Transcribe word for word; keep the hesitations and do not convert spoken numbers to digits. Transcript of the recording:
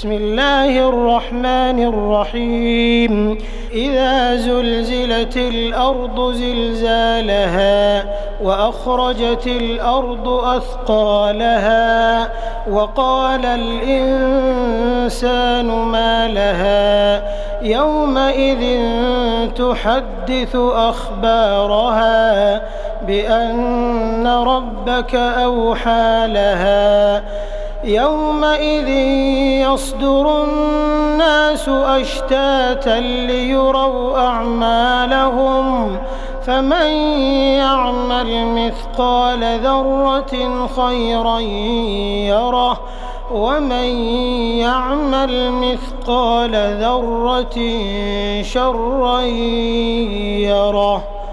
بسم الله الرحمن الرحيم إذا زلزلت الأرض زلزالها وأخرجت الأرض أثقالها وقال الإنسان ما لها يومئذ تحدث أخبارها بأن ربك أوحى لها يومئذ يصدر الناس أشتاتا ليروا أعمالهم فمن يعمل مثقال ذرة خيرا يره ومن يعمل مثقال ذرة شرا يره.